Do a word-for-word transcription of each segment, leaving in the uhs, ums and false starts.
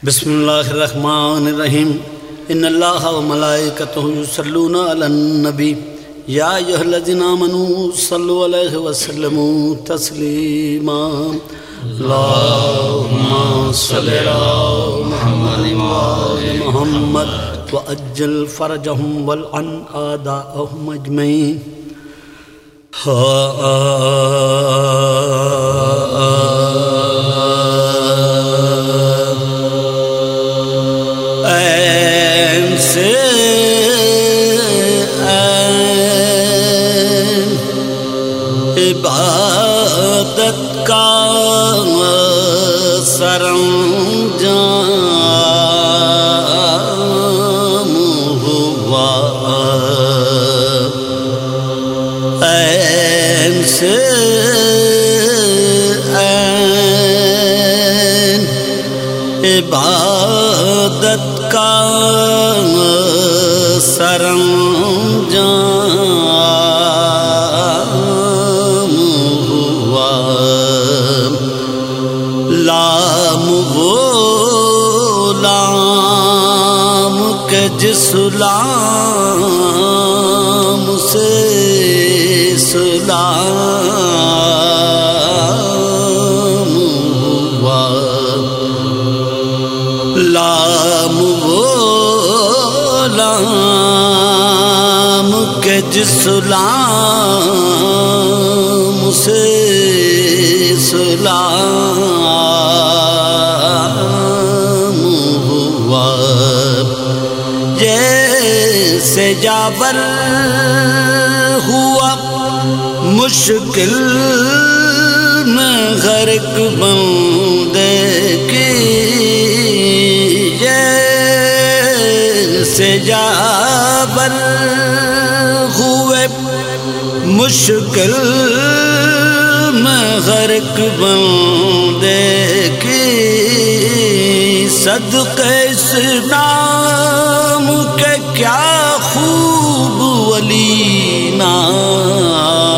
بسم اللہ الرحمن الرحیم ان اللہ و ملائکتہ یصلون علی النبی یا ایھا الذین آمنوا صلوا علیہ وسلموا تسلیما اللہم صلی علی محمد وآل محمد وعجل فرجہم والعن اعداءہم اجمعین. عبادت کا سرانجام ہوا عین سے عین عبادت کا سرانجام لام غلام کے جس لام سے سلام ہوا لام غلام کے جس لام سے سلام ہوا جیسے جابر ہوا مشکل میں غرق بندے کی جیسے جابر ہوئے مشکل میں غرق بندے کی صدقے اس نام کے کیا خوب ولی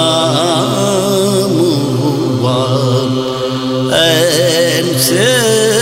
نام ہوا عین سے